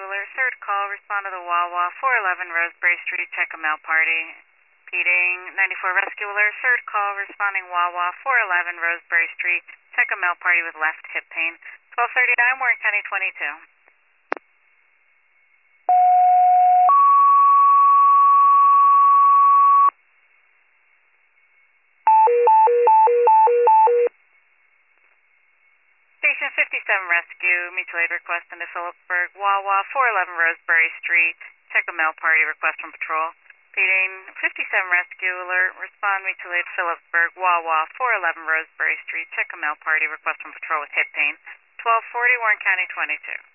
Alert. Third call, respond to the Wawa, 411 Roseberry Street, check a mail party. Repeating, 94 Rescue Alert. Third call, responding Wawa, 411 Roseberry Street, check a mail party with left hip pain. 1239, Warren County 22. Station 57 Rescue, mutual aid request into Phillipsburg, Wawa, 411 Roseberry Street, check a mail party, request from patrol. Repeating, 57 Rescue Alert, respond mutual aid Phillipsburg, Wawa, 411 Roseberry Street, check a mail party, request from patrol with hip pain. 1240, Warren County 22.